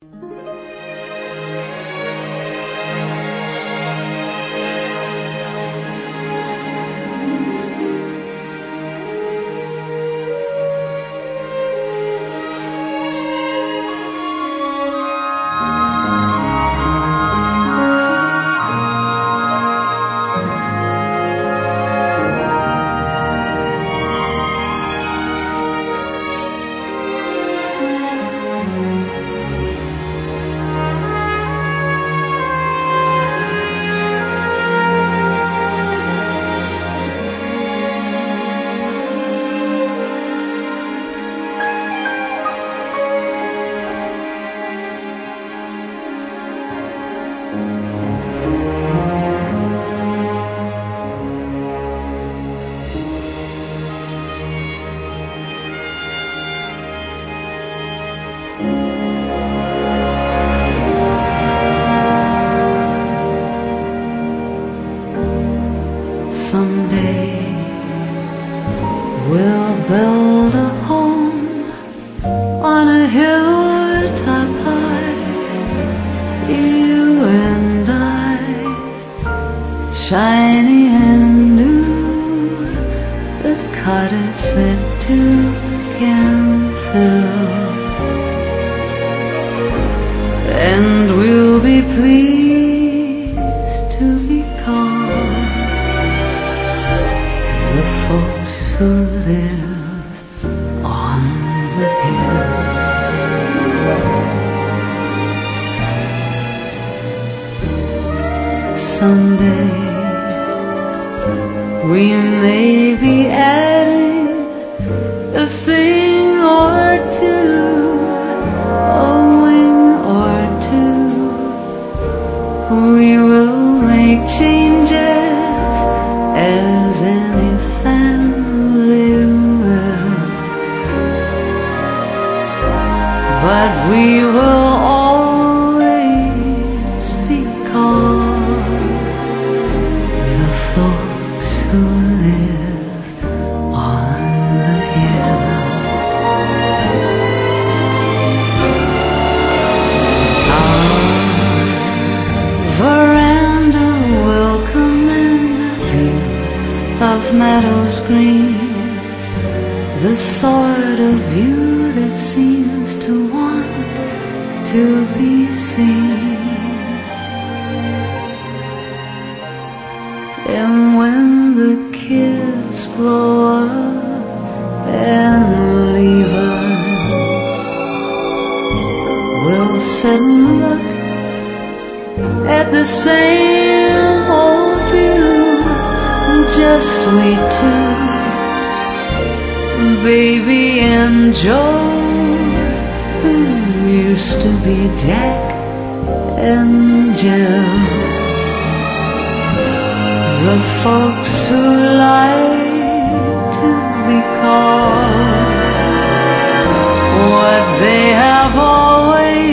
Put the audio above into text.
Someday we'll build a home on a hilltop high, you and I, shiny and new, the cottage that two can fill, and we'll be pleased to be called the folks who live on the hill. Someday we may be adding a thing or two, a wing or two. We will make changes as any family will, but we will always be called the folks who live on the hill. Our veranda will command the view of meadows green, the sort of view that seems to want to be seen. And when the kids grow up and leave us, we'll sit and look at the same old view, just we two, Baby and Joe, who used to be Jack and Jill, the folks who like to be called what they have always